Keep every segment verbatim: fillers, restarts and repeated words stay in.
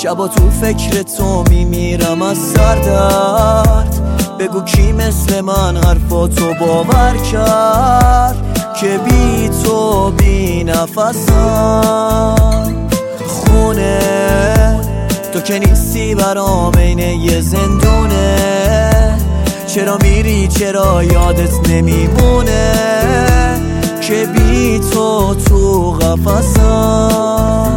شبا تو فکر تو میمیرم از سردرد. بگو کی مثل من حرفاتو باور کرد که بی تو بی نفسم. خونه تو که نیستی برام عین یه زندونه. چرا میری چرا یادت نمیمونه که بی تو تو قفسم.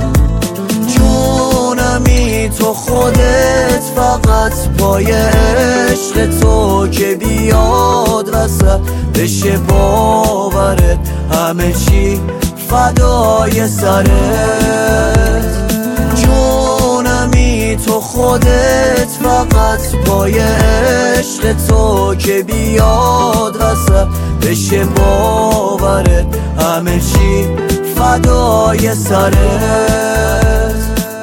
جونمی تو خودت فقط پای عشق تو که بیاد وسط بشه باورت همه چی فدای سرت. جونمی تو خودت فقط پای عشق تو که بیاد وسط بشه باورت همه چی فدای سرت.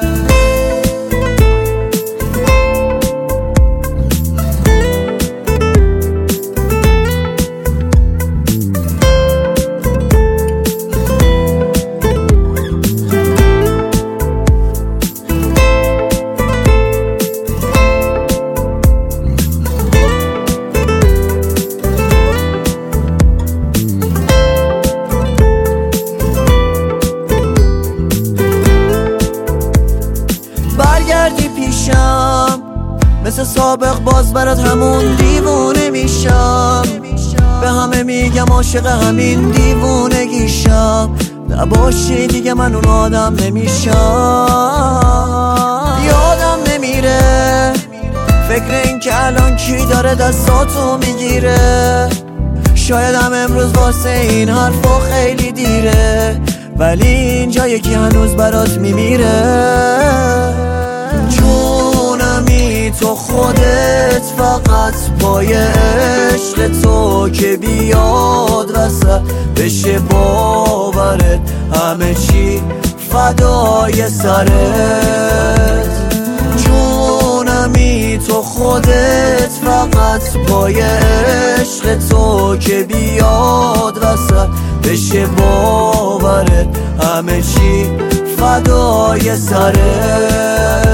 برگردی پیشم مثل سابق باز برات همون دیوونه میشم. به همه میگم عاشق همین دیوونگیشم. نباشی دیگه من اون آدم نمیشم. یادم نمیره فکر این که الان کی داره دستاتو میگیره. شایدم امروز واسه این حرفا خیلی دیره ولی اینجا یکی هنوز برات میمیره. جونمی تو خودت فقط پای عشق تو که بیاد وسط بشه باورت همه چی فدای سرت. جونمی تو خودت فقط پای عشق تو که بیاد وسط بشه باورت همه چی فدای سرت.